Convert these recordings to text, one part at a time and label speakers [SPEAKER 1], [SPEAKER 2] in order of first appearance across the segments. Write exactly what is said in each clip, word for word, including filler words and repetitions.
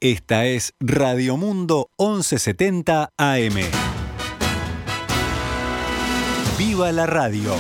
[SPEAKER 1] Esta es Radio Mundo once setenta A M. ¡Viva la radio!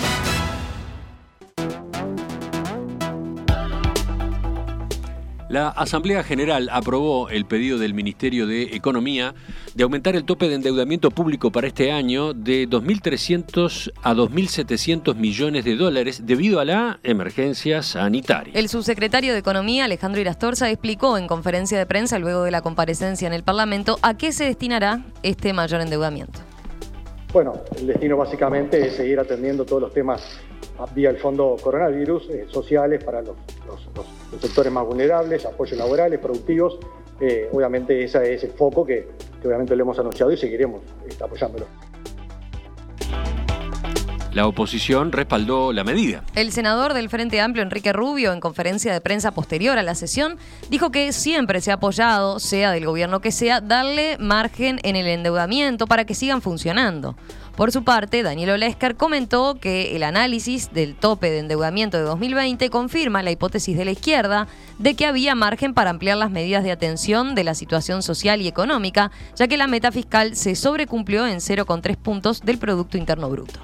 [SPEAKER 2] La Asamblea General aprobó el pedido del Ministerio de Economía de aumentar el tope de endeudamiento público para este año de dos mil trescientos a dos mil setecientos millones de dólares debido a la emergencia sanitaria.
[SPEAKER 3] El subsecretario de Economía, Alejandro Irastorza, explicó en conferencia de prensa luego de la comparecencia en el Parlamento a qué se destinará este mayor endeudamiento.
[SPEAKER 4] Bueno, el destino básicamente es seguir atendiendo todos los temas vía el fondo coronavirus, eh, sociales para los, los, los, los sectores más vulnerables, apoyos laborales, productivos. Eh, obviamente ese es el foco que, que obviamente lo hemos anunciado y seguiremos eh, apoyándolo.
[SPEAKER 2] La oposición respaldó la medida.
[SPEAKER 3] El senador del Frente Amplio, Enrique Rubio, en conferencia de prensa posterior a la sesión, dijo que siempre se ha apoyado, sea del gobierno que sea, darle margen en el endeudamiento para que sigan funcionando. Por su parte, Daniel Olesker comentó que el análisis del tope de endeudamiento de dos mil veinte confirma la hipótesis de la izquierda de que había margen para ampliar las medidas de atención de la situación social y económica, ya que la meta fiscal se sobrecumplió en cero coma tres puntos del Producto Interno Bruto.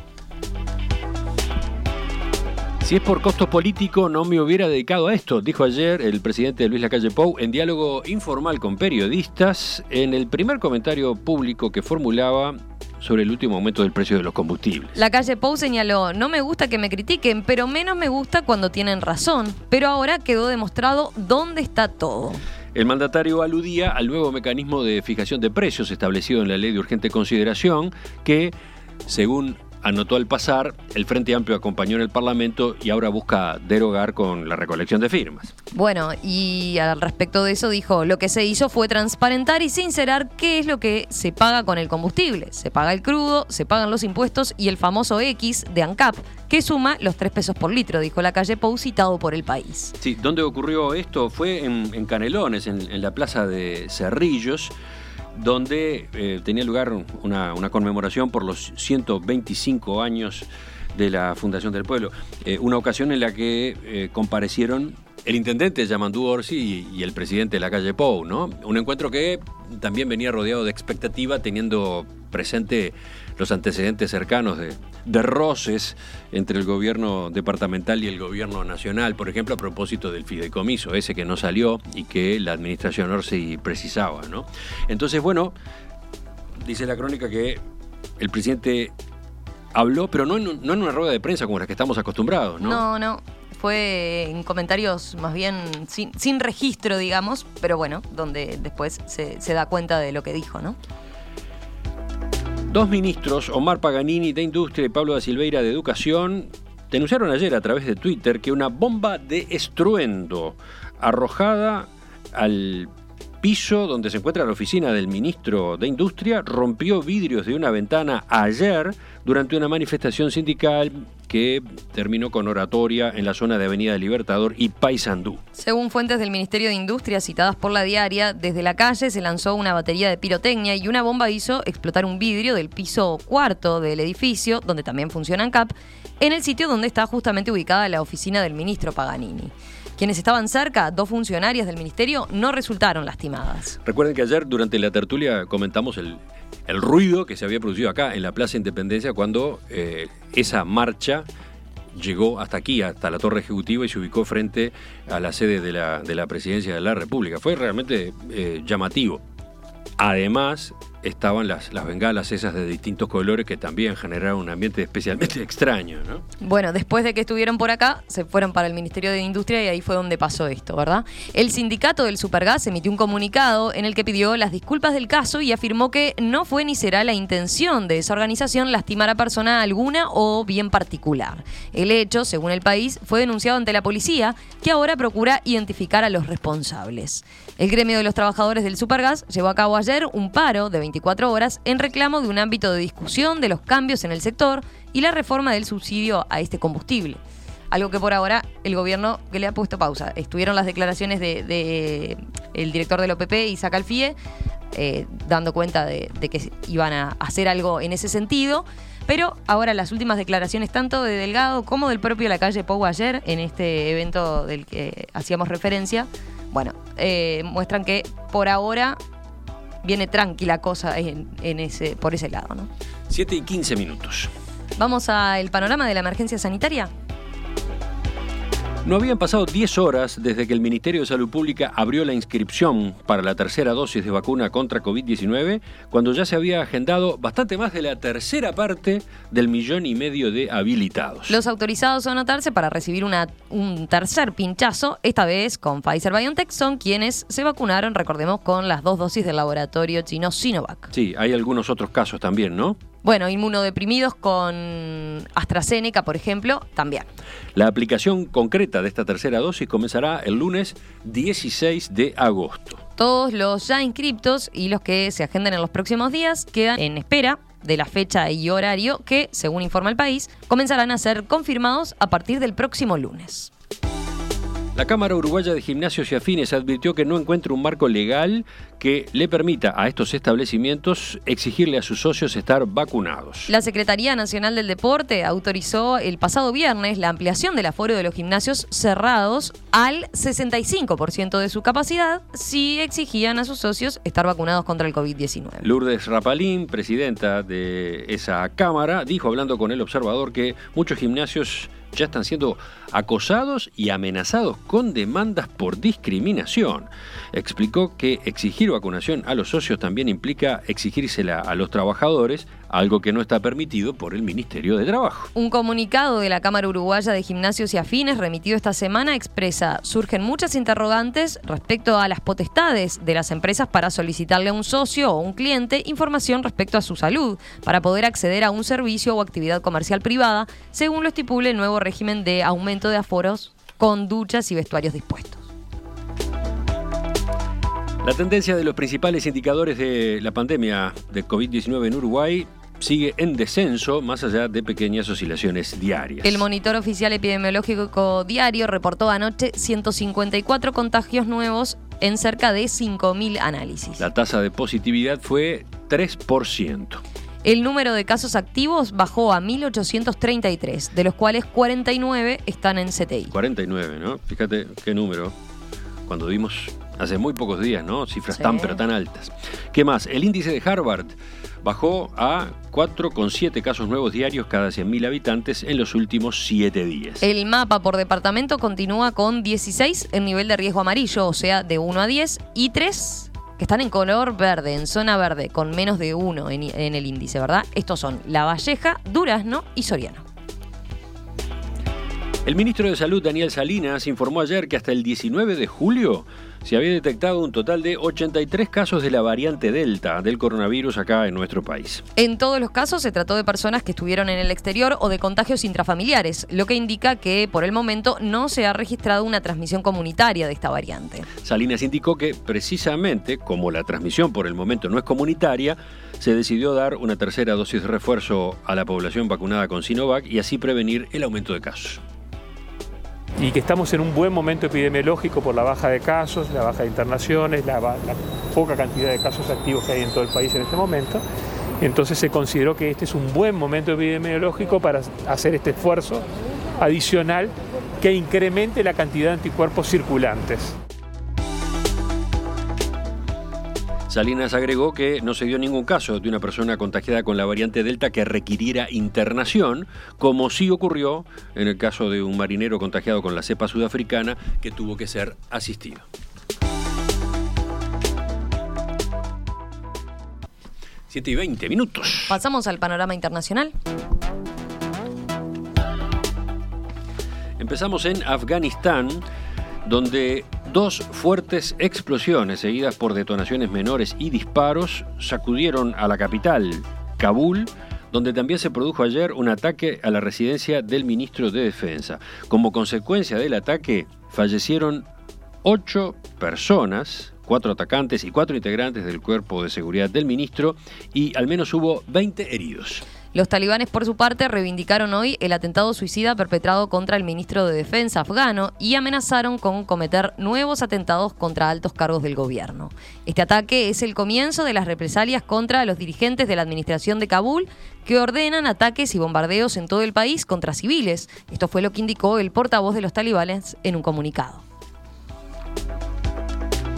[SPEAKER 2] Si es por costo político, no me hubiera dedicado a esto, dijo ayer el presidente Luis Lacalle Pou en diálogo informal con periodistas en el primer comentario público que formulaba sobre el último aumento del precio de los combustibles.
[SPEAKER 3] Lacalle Pou señaló: no me gusta que me critiquen, pero menos me gusta cuando tienen razón. Pero ahora quedó demostrado dónde está todo.
[SPEAKER 2] El mandatario aludía al nuevo mecanismo de fijación de precios establecido en la Ley de Urgente Consideración que, según anotó al pasar, el Frente Amplio acompañó en el Parlamento y ahora busca derogar con la recolección de firmas.
[SPEAKER 3] Bueno, y al respecto de eso dijo: lo que se hizo fue transparentar y sincerar qué es lo que se paga con el combustible. Se paga el crudo, se pagan los impuestos y el famoso X de ANCAP, que suma los tres pesos por litro, dijo Lacalle Pou, citado por El País.
[SPEAKER 2] Sí, ¿dónde ocurrió esto? Fue en, en Canelones, en, en la plaza de Cerrillos, donde eh, tenía lugar una, una conmemoración por los ciento veinticinco años de la Fundación del Pueblo. Eh, una ocasión en la que eh, comparecieron el intendente Yamandú Orsi y, y el presidente Lacalle Pou, ¿no? Un encuentro que también venía rodeado de expectativa, teniendo presente los antecedentes cercanos de, de roces entre el gobierno departamental y el gobierno nacional, por ejemplo, a propósito del fideicomiso, ese que no salió y que la administración Orsi precisaba, ¿no? Entonces, bueno, dice la crónica que el presidente habló, pero no en, no en una rueda de prensa como la que estamos acostumbrados, ¿no?
[SPEAKER 3] No, no. Fue en comentarios más bien sin, sin registro, digamos, pero bueno, donde después se, se da cuenta de lo que dijo, ¿no?
[SPEAKER 2] Dos ministros, Omar Paganini de Industria y Pablo da Silveira de Educación, denunciaron ayer a través de Twitter que una bomba de estruendo arrojada al piso donde se encuentra la oficina del ministro de Industria rompió vidrios de una ventana ayer durante una manifestación sindical que terminó con oratoria en la zona de Avenida Libertador y Paysandú.
[SPEAKER 3] Según fuentes del Ministerio de Industria citadas por La Diaria, desde la calle se lanzó una batería de pirotecnia y una bomba hizo explotar un vidrio del piso cuarto del edificio, donde también funciona ANCAP, en el sitio donde está justamente ubicada la oficina del ministro Paganini. Quienes estaban cerca, dos funcionarias del ministerio, no resultaron lastimadas.
[SPEAKER 2] Recuerden que ayer durante la tertulia comentamos el, el ruido que se había producido acá en la Plaza Independencia cuando eh, esa marcha llegó hasta aquí, hasta la Torre Ejecutiva y se ubicó frente a la sede de la, de la Presidencia de la República. Fue realmente eh, llamativo. Además, estaban las, las bengalas esas de distintos colores que también generaron un ambiente especialmente extraño, ¿no?
[SPEAKER 3] Bueno, después de que estuvieron por acá, se fueron para el Ministerio de Industria y ahí fue donde pasó esto, ¿verdad? El sindicato del Supergas emitió un comunicado en el que pidió las disculpas del caso y afirmó que no fue ni será la intención de esa organización lastimar a persona alguna o bien particular. El hecho, según El País, fue denunciado ante la policía, que ahora procura identificar a los responsables. El gremio de los trabajadores del Supergas llevó a cabo ayer un paro de veinticuatro horas en reclamo de un ámbito de discusión de los cambios en el sector y la reforma del subsidio a este combustible. Algo que por ahora el gobierno que le ha puesto pausa. Estuvieron las declaraciones de, de el director del O P P, Isaac Alfie, eh, dando cuenta de, de que iban a hacer algo en ese sentido. Pero ahora las últimas declaraciones tanto de Delgado como del propio Lacalle Pou ayer en este evento del que hacíamos referencia, bueno, eh, muestran que por ahora viene tranquila cosa en, en ese, por ese lado, ¿no?
[SPEAKER 2] siete y quince minutos.
[SPEAKER 3] Vamos al panorama de la emergencia sanitaria.
[SPEAKER 2] No habían pasado diez horas desde que el Ministerio de Salud Pública abrió la inscripción para la tercera dosis de vacuna contra COVID diecinueve, cuando ya se había agendado bastante más de la tercera parte del millón y medio de habilitados.
[SPEAKER 3] Los autorizados a anotarse para recibir una, un tercer pinchazo, esta vez con Pfizer-BioNTech, son quienes se vacunaron, recordemos, con las dos dosis del laboratorio chino Sinovac.
[SPEAKER 2] Sí, hay algunos otros casos también, ¿no?
[SPEAKER 3] Bueno, inmunodeprimidos con AstraZeneca, por ejemplo, también.
[SPEAKER 2] La aplicación concreta de esta tercera dosis comenzará el lunes dieciséis de agosto.
[SPEAKER 3] Todos los ya inscriptos y los que se agenden en los próximos días quedan en espera de la fecha y horario que, según informa el país, comenzarán a ser confirmados a partir del próximo lunes.
[SPEAKER 2] La Cámara Uruguaya de Gimnasios y Afines advirtió que no encuentra un marco legal que le permita a estos establecimientos exigirle a sus socios estar vacunados.
[SPEAKER 3] La Secretaría Nacional del Deporte autorizó el pasado viernes la ampliación del aforo de los gimnasios cerrados al sesenta y cinco por ciento de su capacidad si exigían a sus socios estar vacunados contra el COVID diecinueve.
[SPEAKER 2] Lourdes Rapalín, presidenta de esa Cámara, dijo hablando con El Observador que muchos gimnasios ya están siendo acosados y amenazados con demandas por discriminación. Explicó que exigir vacunación a los socios también implica exigírsela a los trabajadores, algo que no está permitido por el Ministerio de Trabajo.
[SPEAKER 3] Un comunicado de la Cámara Uruguaya de Gimnasios y Afines remitido esta semana expresa: surgen muchas interrogantes respecto a las potestades de las empresas para solicitarle a un socio o un cliente información respecto a su salud para poder acceder a un servicio o actividad comercial privada, según lo estipule el nuevo régimen de aumento de aforos con duchas y vestuarios dispuestos.
[SPEAKER 2] La tendencia de los principales indicadores de la pandemia de COVID diecinueve en Uruguay sigue en descenso, más allá de pequeñas oscilaciones diarias.
[SPEAKER 3] El monitor oficial epidemiológico diario reportó anoche ciento cincuenta y cuatro contagios nuevos en cerca de cinco mil análisis.
[SPEAKER 2] La tasa de positividad fue tres por ciento.
[SPEAKER 3] El número de casos activos bajó a mil ochocientos treinta y tres, de los cuales cuarenta y nueve están en C T I.
[SPEAKER 2] cuarenta y nueve, ¿no? Fíjate qué número. Cuando vimos hace muy pocos días, ¿no? Cifras
[SPEAKER 3] Sí.
[SPEAKER 2] tan pero tan altas. ¿Qué más? El índice de Harvard bajó a cuatro coma siete casos nuevos diarios cada cien mil habitantes en los últimos siete días.
[SPEAKER 3] El mapa por departamento continúa con dieciséis en nivel de riesgo amarillo, o sea, de uno a diez, y tres que están en color verde, en zona verde, con menos de uno en, en el índice, ¿verdad? Estos son La Valleja, Durazno y Soriano.
[SPEAKER 2] El ministro de Salud, Daniel Salinas, informó ayer que hasta el diecinueve de julio se había detectado un total de ochenta y tres casos de la variante Delta del coronavirus acá en nuestro país.
[SPEAKER 3] En todos los casos se trató de personas que estuvieron en el exterior o de contagios intrafamiliares, lo que indica que por el momento no se ha registrado una transmisión comunitaria de esta variante.
[SPEAKER 2] Salinas indicó que precisamente como la transmisión por el momento no es comunitaria, se decidió dar una tercera dosis de refuerzo a la población vacunada con Sinovac y así prevenir el aumento de casos.
[SPEAKER 5] Y que estamos en un buen momento epidemiológico por la baja de casos, la baja de internaciones, la, la poca cantidad de casos activos que hay en todo el país en este momento. Entonces se consideró que este es un buen momento epidemiológico para hacer este esfuerzo adicional que incremente la cantidad de anticuerpos circulantes.
[SPEAKER 2] Salinas agregó que no se dio ningún caso de una persona contagiada con la variante Delta que requiriera internación, como sí ocurrió en el caso de un marinero contagiado con la cepa sudafricana que tuvo que ser asistido. siete y veinte minutos.
[SPEAKER 3] Pasamos al panorama internacional.
[SPEAKER 2] Empezamos en Afganistán, donde dos fuertes explosiones seguidas por detonaciones menores y disparos sacudieron a la capital, Kabul, donde también se produjo ayer un ataque a la residencia del ministro de Defensa. Como consecuencia del ataque, fallecieron ocho personas, cuatro atacantes y cuatro integrantes del cuerpo de seguridad del ministro, y al menos hubo veinte heridos.
[SPEAKER 3] Los talibanes, por su parte, reivindicaron hoy el atentado suicida perpetrado contra el ministro de Defensa afgano y amenazaron con cometer nuevos atentados contra altos cargos del gobierno. Este ataque es el comienzo de las represalias contra los dirigentes de la administración de Kabul, que ordenan ataques y bombardeos en todo el país contra civiles. Esto fue lo que indicó el portavoz de los talibanes en un comunicado.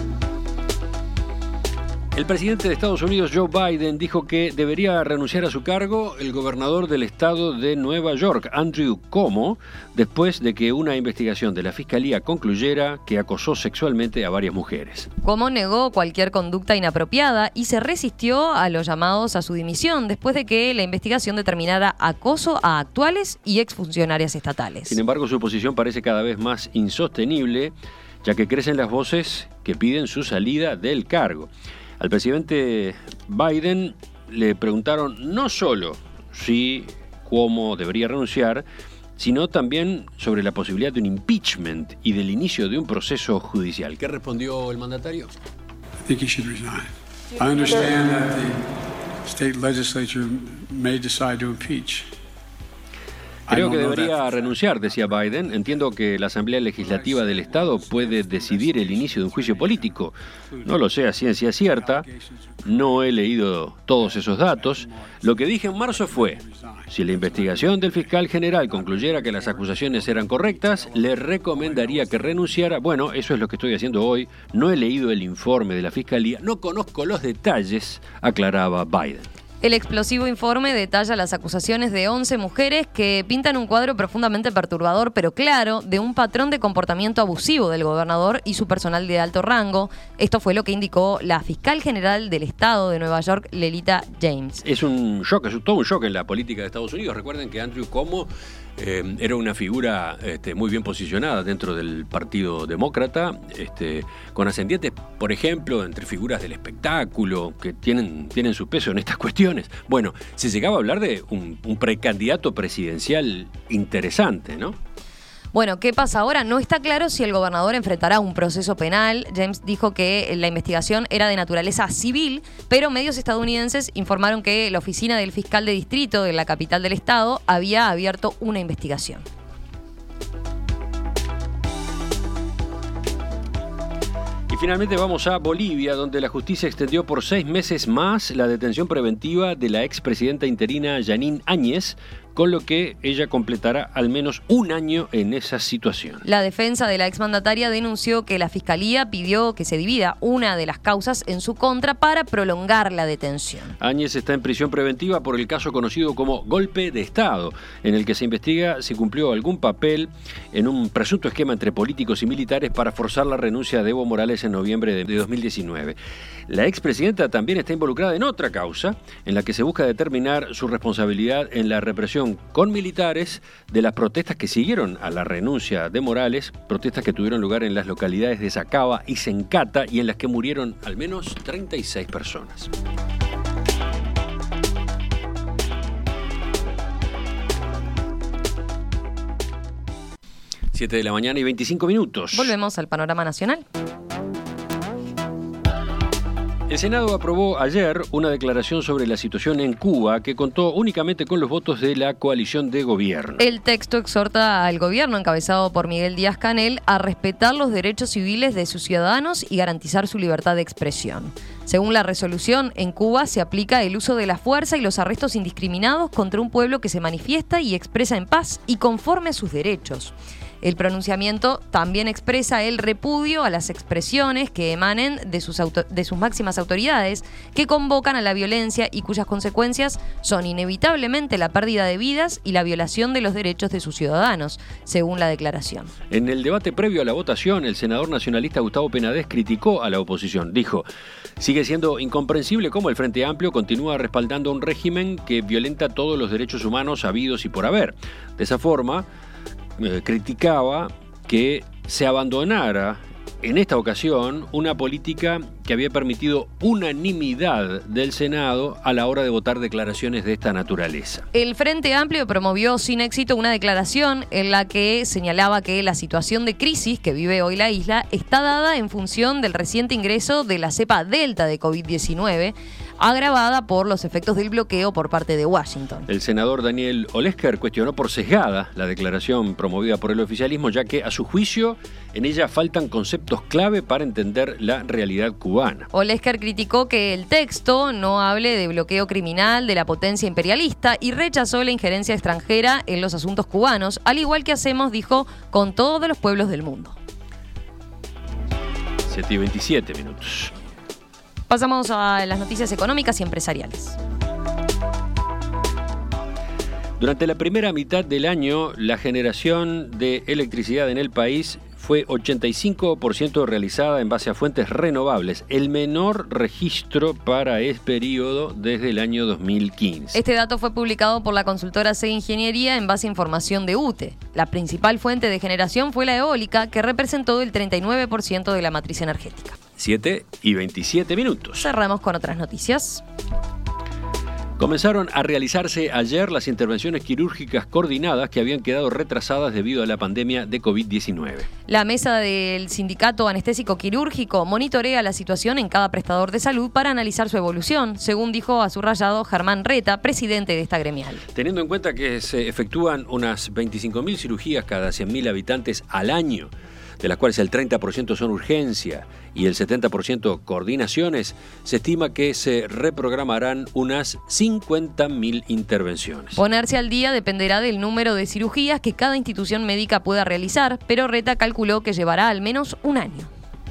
[SPEAKER 2] El presidente de Estados Unidos, Joe Biden, dijo que debería renunciar a su cargo el gobernador del estado de Nueva York, Andrew Cuomo, después de que una investigación de la Fiscalía concluyera que acosó sexualmente a varias mujeres.
[SPEAKER 3] Cuomo negó cualquier conducta inapropiada y se resistió a los llamados a su dimisión después de que la investigación determinara acoso a actuales y exfuncionarias estatales.
[SPEAKER 2] Sin embargo, su posición parece cada vez más insostenible, ya que crecen las voces que piden su salida del cargo. Al presidente Biden le preguntaron no solo si Cuomo debería renunciar, sino también sobre la posibilidad de un impeachment y del inicio de un proceso judicial. ¿Qué respondió el mandatario?
[SPEAKER 6] I think he should resign. I understand that the state legislature may decide to impeach.
[SPEAKER 2] Creo que debería renunciar, decía Biden. Entiendo que la Asamblea Legislativa del Estado puede decidir el inicio de un juicio político. No lo sé a ciencia cierta, no he leído todos esos datos. Lo que dije en marzo fue, si la investigación del fiscal general concluyera que las acusaciones eran correctas, le recomendaría que renunciara. Bueno, eso es lo que estoy haciendo hoy. No he leído el informe de la Fiscalía, no conozco los detalles, aclaraba Biden.
[SPEAKER 3] El explosivo informe detalla las acusaciones de once mujeres que pintan un cuadro profundamente perturbador, pero claro, de un patrón de comportamiento abusivo del gobernador y su personal de alto rango. Esto fue lo que indicó la fiscal general del estado de Nueva York, Lelita James.
[SPEAKER 2] Es un shock, es todo un shock en la política de Estados Unidos. Recuerden que Andrew Cuomo eh, era una figura este, muy bien posicionada dentro del Partido Demócrata, este, con ascendientes, por ejemplo, entre figuras del espectáculo, que tienen, tienen su peso en estas cuestiones. Bueno, se llegaba a hablar de un, un precandidato presidencial interesante, ¿no?
[SPEAKER 3] Bueno, ¿qué pasa ahora? No está claro si el gobernador enfrentará un proceso penal. James dijo que la investigación era de naturaleza civil, pero medios estadounidenses informaron que la oficina del fiscal de distrito de la capital del estado había abierto una investigación.
[SPEAKER 2] Y finalmente vamos a Bolivia, donde la justicia extendió por seis meses más la detención preventiva de la expresidenta interina Jeanine Áñez, con lo que ella completará al menos un año en esa situación.
[SPEAKER 3] La defensa de la exmandataria denunció que la Fiscalía pidió que se divida una de las causas en su contra para prolongar la detención.
[SPEAKER 2] Áñez está en prisión preventiva por el caso conocido como golpe de Estado, en el que se investiga si cumplió algún papel en un presunto esquema entre políticos y militares para forzar la renuncia de Evo Morales en noviembre de dos mil diecinueve. La expresidenta también está involucrada en otra causa, en la que se busca determinar su responsabilidad en la represión con militares de las protestas que siguieron a la renuncia de Morales, protestas que tuvieron lugar en las localidades de Sacaba y Sencata y en las que murieron al menos treinta y seis personas. siete de la mañana y veinticinco minutos.
[SPEAKER 3] Volvemos al panorama nacional.
[SPEAKER 2] El Senado aprobó ayer una declaración sobre la situación en Cuba que contó únicamente con los votos de la coalición de gobierno.
[SPEAKER 3] El texto exhorta al gobierno, encabezado por Miguel Díaz-Canel, a respetar los derechos civiles de sus ciudadanos y garantizar su libertad de expresión. Según la resolución, en Cuba se aplica el uso de la fuerza y los arrestos indiscriminados contra un pueblo que se manifiesta y expresa en paz y conforme a sus derechos. El pronunciamiento también expresa el repudio a las expresiones que emanen de sus, auto- de sus máximas autoridades, que convocan a la violencia y cuyas consecuencias son inevitablemente la pérdida de vidas y la violación de los derechos de sus ciudadanos, según la declaración.
[SPEAKER 2] En el debate previo a la votación, el senador nacionalista Gustavo Penades criticó a la oposición. Dijo, sigue siendo incomprensible cómo el Frente Amplio continúa respaldando un régimen que violenta todos los derechos humanos habidos y por haber. De esa forma, Eh, criticaba que se abandonara en esta ocasión una política que había permitido unanimidad del Senado a la hora de votar declaraciones de esta naturaleza.
[SPEAKER 3] El Frente Amplio promovió sin éxito una declaración en la que señalaba que la situación de crisis que vive hoy la isla está dada en función del reciente ingreso de la cepa Delta de COVID diecinueve, agravada por los efectos del bloqueo por parte de Washington.
[SPEAKER 2] El senador Daniel Olesker cuestionó por sesgada la declaración promovida por el oficialismo, ya que a su juicio en ella faltan conceptos clave para entender la realidad cubana.
[SPEAKER 3] Olesker criticó que el texto no hable de bloqueo criminal de la potencia imperialista y rechazó la injerencia extranjera en los asuntos cubanos, al igual que hacemos, dijo, con todos los pueblos del mundo.
[SPEAKER 2] siete y veintisiete minutos.
[SPEAKER 3] Pasamos a las noticias económicas y empresariales.
[SPEAKER 2] Durante la primera mitad del año, la generación de electricidad en el país fue ochenta y cinco por ciento realizada en base a fuentes renovables, el menor registro para ese periodo desde el año dos mil quince.
[SPEAKER 3] Este dato fue publicado por la consultora C Ingeniería en base a información de U T E. La principal fuente de generación fue la eólica, que representó el treinta y nueve por ciento de la matriz energética.
[SPEAKER 2] siete y veintisiete minutos.
[SPEAKER 3] Cerramos con otras noticias.
[SPEAKER 2] Comenzaron a realizarse ayer las intervenciones quirúrgicas coordinadas que habían quedado retrasadas debido a la pandemia de COVID diecinueve.
[SPEAKER 3] La mesa del Sindicato Anestésico Quirúrgico monitorea la situación en cada prestador de salud para analizar su evolución, según dijo a su rayado Germán Reta, presidente de esta gremial.
[SPEAKER 2] Teniendo en cuenta que se efectúan unas veinticinco mil cirugías cada cien mil habitantes al año, de las cuales el treinta por ciento son urgencia y el setenta por ciento coordinaciones, se estima que se reprogramarán unas cincuenta mil intervenciones.
[SPEAKER 3] Ponerse al día dependerá del número de cirugías que cada institución médica pueda realizar, pero Reta calculó que llevará al menos un año.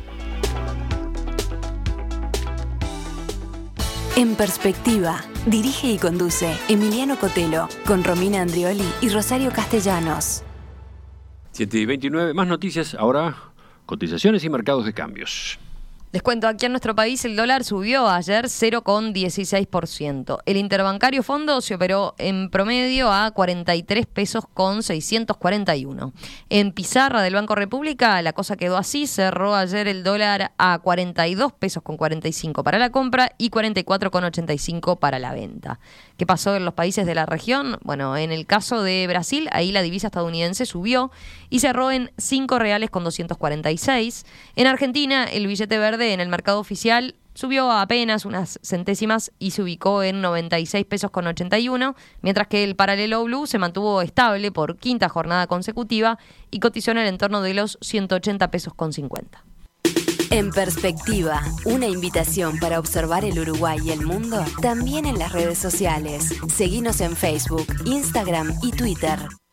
[SPEAKER 7] En Perspectiva, dirige y conduce Emiliano Cotelo, con Romina Andrioli y Rosario Castellanos.
[SPEAKER 2] siete y veintinueve, más noticias, ahora cotizaciones y mercados de cambios.
[SPEAKER 3] Les cuento, aquí en nuestro país el dólar subió ayer cero coma dieciséis por ciento. El interbancario fondo se operó en promedio a cuarenta y tres pesos con seiscientos cuarenta y uno. En pizarra del Banco República la cosa quedó así, cerró ayer el dólar a cuarenta y dos pesos con cuarenta y cinco para la compra y cuarenta y cuatro con ochenta y cinco para la venta. ¿Qué pasó en los países de la región? Bueno, en el caso de Brasil, ahí la divisa estadounidense subió y cerró en cinco reales con doscientos cuarenta y seis. En Argentina, el billete verde en el mercado oficial subió apenas unas centésimas y se ubicó en noventa y seis pesos con ochenta y uno, mientras que el paralelo blue se mantuvo estable por quinta jornada consecutiva y cotizó en el entorno de los ciento ochenta pesos con cincuenta.
[SPEAKER 7] En Perspectiva, una invitación para observar el Uruguay y el mundo también en las redes sociales. Seguinos en Facebook, Instagram y Twitter.